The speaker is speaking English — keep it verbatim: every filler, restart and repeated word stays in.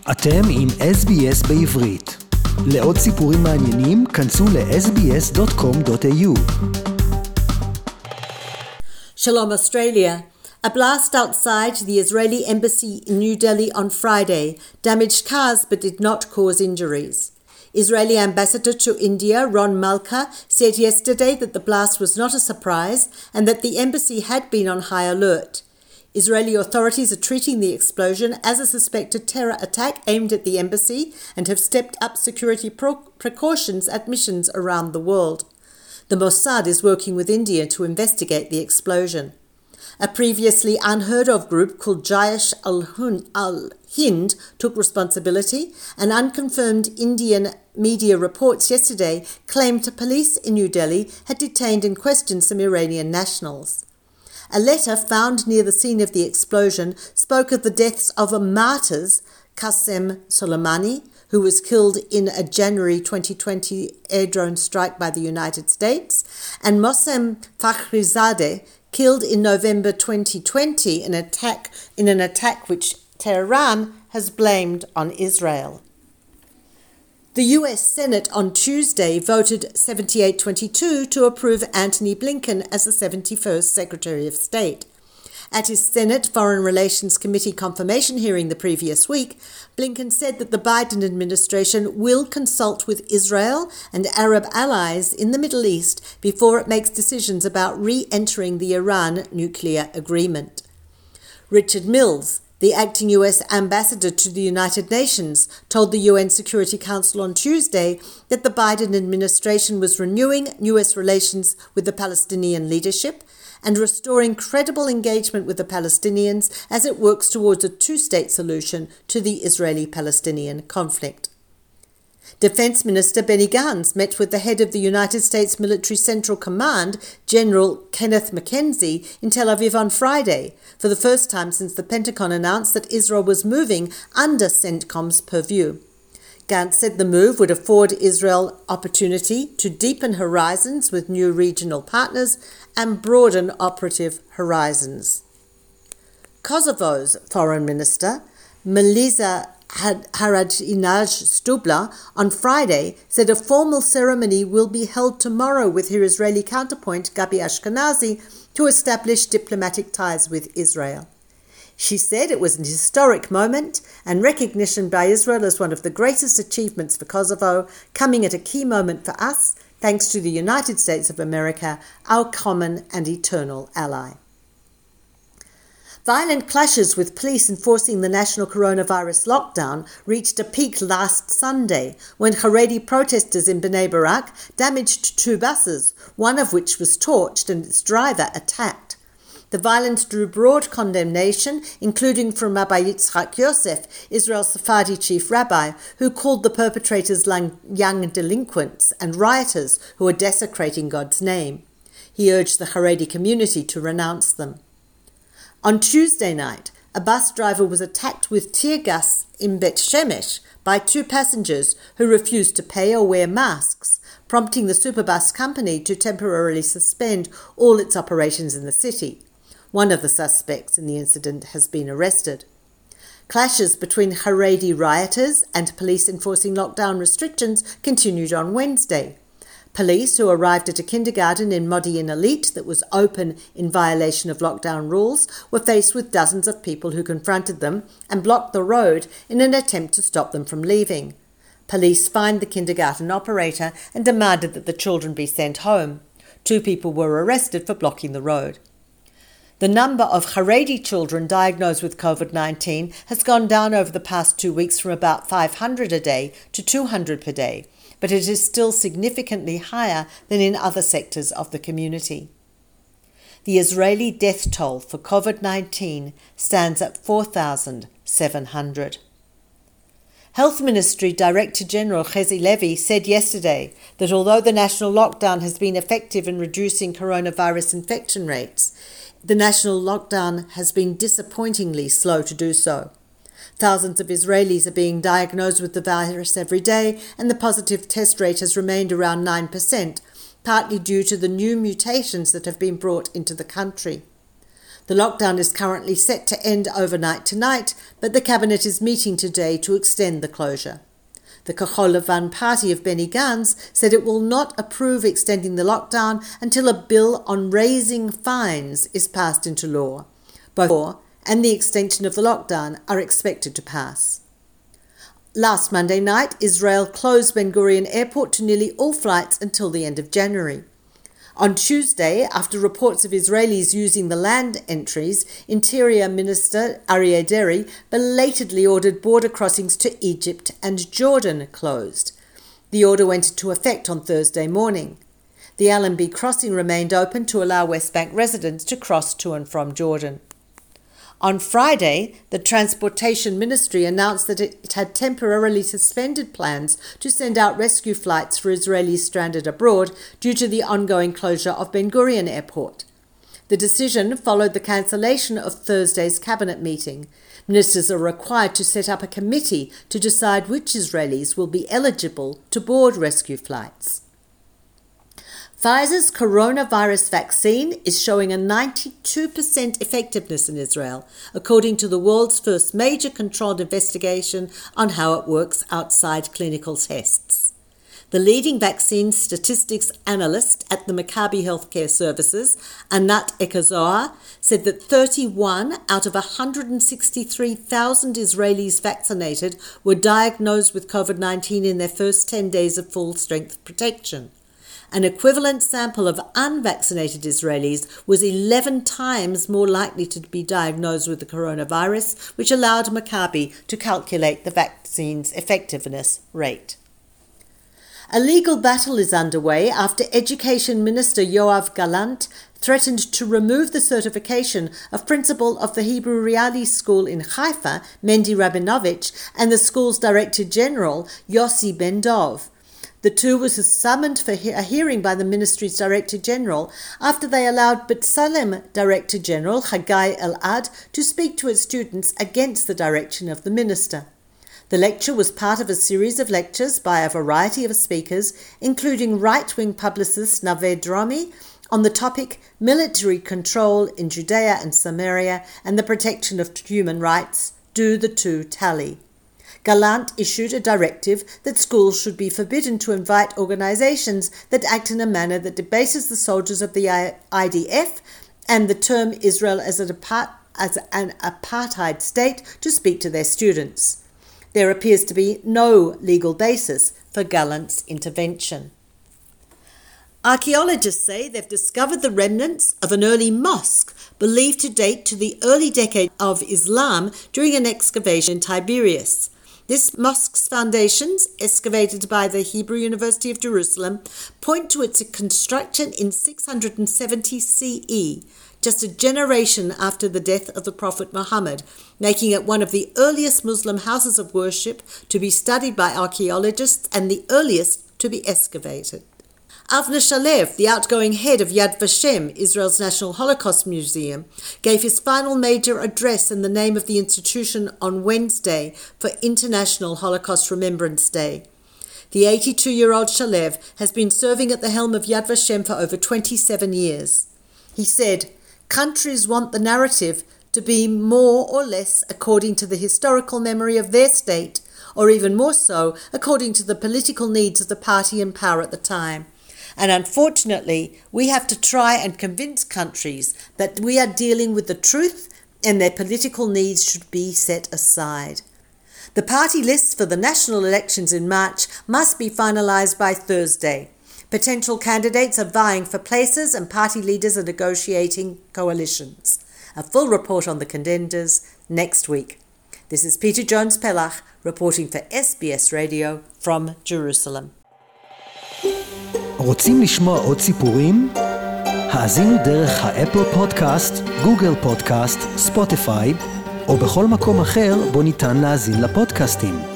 אתם עם אס בי אס בעברית. לעוד סיפורים מעניינים, כנסו ל-אס בי אס דוט קום דוט איי יו. Shalom Australia. A blast outside the Israeli embassy in New Delhi on Friday damaged cars but did not cause injuries. Israeli ambassador to India, Ron Malka, said yesterday that the blast was not a surprise and that the embassy had been on high alert. Israeli authorities are treating the explosion as a suspected terror attack aimed at the embassy and have stepped up security pro- precautions at missions around the world. The Mossad is working with India to investigate the explosion. A previously unheard-of group called Jaish al-Hind took responsibility, and unconfirmed Indian media reports yesterday claimed police in New Delhi had detained and questioned some Iranian nationals. A letter found near the scene of the explosion spoke of the deaths of a martyrs, Qasem Soleimani, who was killed in a January twenty twenty air drone strike by the United States, and Mossem Fakhrizadeh, killed in November twenty twenty in, attack, in an attack which Tehran has blamed on Israel. The U S Senate on Tuesday voted seventy-eight twenty-two to approve Antony Blinken as the seventy-first Secretary of State. At his Senate Foreign Relations Committee confirmation hearing the previous week, Blinken said that the Biden administration will consult with Israel and Arab allies in the Middle East before it makes decisions about re-entering the Iran nuclear agreement. Richard Mills, the acting U S ambassador to the United Nations, told the U N Security Council on Tuesday that the Biden administration was renewing U S relations with the Palestinian leadership and restoring credible engagement with the Palestinians as it works towards a two-state solution to the Israeli-Palestinian conflict. Defense Minister Benny Gantz met with the head of the United States Military Central Command, General Kenneth McKenzie, in Tel Aviv on Friday, for the first time since the Pentagon announced that Israel was moving under CENTCOM's purview. Gantz said the move would afford Israel opportunity to deepen horizons with new regional partners and broaden operative horizons. Kosovo's Foreign Minister, Melisa Haradinaj Stubla, on Friday said a formal ceremony will be held tomorrow with her Israeli counterpart Gabi Ashkenazi to establish diplomatic ties with Israel. She said it was an historic moment and recognition by Israel as one of the greatest achievements for Kosovo, coming at a key moment for us, thanks to the United States of America, our common and eternal ally. Violent clashes with police enforcing the national coronavirus lockdown reached a peak last Sunday when Haredi protesters in Bnei Barak damaged two buses, one of which was torched and its driver attacked. The violence drew broad condemnation, including from Rabbi Yitzhak Yosef, Israel's Sephardi chief rabbi, who called the perpetrators young delinquents and rioters who are desecrating God's name. He urged the Haredi community to renounce them. On Tuesday night, a bus driver was attacked with tear gas in Bet Shemesh by two passengers who refused to pay or wear masks, prompting the Superbus company to temporarily suspend all its operations in the city. One of the suspects in the incident has been arrested. Clashes between Haredi rioters and police enforcing lockdown restrictions continued on Wednesday. Police, who arrived at a kindergarten in Modi'in Illit that was open in violation of lockdown rules, were faced with dozens of people who confronted them and blocked the road in an attempt to stop them from leaving. Police fined the kindergarten operator and demanded that the children be sent home. Two people were arrested for blocking the road. The number of Haredi children diagnosed with covid nineteen has gone down over the past two weeks from about five hundred a day to two hundred per day, but it is still significantly higher than in other sectors of the community. The Israeli death toll for covid nineteen stands at four thousand seven hundred. Health Ministry Director General Chezi Levi said yesterday that although the national lockdown has been effective in reducing coronavirus infection rates, the national lockdown has been disappointingly slow to do so. Thousands of Israelis are being diagnosed with the virus every day, and the positive test rate has remained around nine percent, partly due to the new mutations that have been brought into the country. The lockdown is currently set to end overnight tonight, but the cabinet is meeting today to extend the closure. The Kahol Lavan party of Benny Gantz said it will not approve extending the lockdown until a bill on raising fines is passed into law. Both law and the extension of the lockdown are expected to pass. Last Monday night, Israel closed Ben Gurion Airport to nearly all flights until the end of January. On Tuesday, after reports of Israelis using the land entries, Interior Minister Aryeh Deri belatedly ordered border crossings to Egypt and Jordan closed. The order went into effect on Thursday morning. The Allenby crossing remained open to allow West Bank residents to cross to and from Jordan. On Friday, the Transportation Ministry announced that it had temporarily suspended plans to send out rescue flights for Israelis stranded abroad due to the ongoing closure of Ben Gurion Airport. The decision followed the cancellation of Thursday's cabinet meeting. Ministers are required to set up a committee to decide which Israelis will be eligible to board rescue flights. Pfizer's coronavirus vaccine is showing a ninety-two percent effectiveness in Israel, according to the world's first major controlled investigation on how it works outside clinical tests. The leading vaccine statistics analyst at the Maccabi Healthcare Services, Anat Ekazoar, said that thirty-one out of one hundred sixty-three thousand Israelis vaccinated were diagnosed with COVID nineteen in their first ten days of full-strength protection. An equivalent sample of unvaccinated Israelis was eleven times more likely to be diagnosed with the coronavirus, which allowed Maccabi to calculate the vaccine's effectiveness rate. A legal battle is underway after Education Minister Yoav Gallant threatened to remove the certification of principal of the Hebrew Reali School in Haifa, Mendy Rabinovich, and the school's Director General, Yossi Ben Dov. The two were summoned for a hearing by the ministry's Director General after they allowed B'Tselem Director General Haggai Elad to speak to its students against the direction of the minister. The lecture was part of a series of lectures by a variety of speakers, including right-wing publicist Naved Dromi, on the topic Military Control in Judea and Samaria and the Protection of Human Rights. Do the two tally? Gallant issued a directive that schools should be forbidden to invite organizations that act in a manner that debases the soldiers of the I D F and the term Israel as an apartheid state to speak to their students. There appears to be no legal basis for Gallant's intervention. Archaeologists say they've discovered the remnants of an early mosque believed to date to the early decade of Islam during an excavation in Tiberias. This mosque's foundations, excavated by the Hebrew University of Jerusalem, point to its construction in six hundred seventy C E, just a generation after the death of the Prophet Muhammad, making it one of the earliest Muslim houses of worship to be studied by archaeologists and the earliest to be excavated. Avner Shalev, the outgoing head of Yad Vashem, Israel's National Holocaust Museum, gave his final major address in the name of the institution on Wednesday for International Holocaust Remembrance Day. The eighty-two-year-old Shalev has been serving at the helm of Yad Vashem for over twenty-seven years. He said, "Countries want the narrative to be more or less according to the historical memory of their state, or even more so according to the political needs of the party in power at the time. And unfortunately, we have to try and convince countries that we are dealing with the truth and their political needs should be set aside. The party lists for the national elections in March must be finalized by Thursday. Potential candidates are vying for places and party leaders are negotiating coalitions. A full report on the contenders next week. This is Peter Jones-Pelach reporting for S B S Radio from Jerusalem. רוצים לשמוע עוד סיפורים? האזינו דרך האפל פודקאסט, גוגל פודקאסט, ספוטיפיי, או בכל מקום אחר בו ניתן להאזין לפודקאסטים.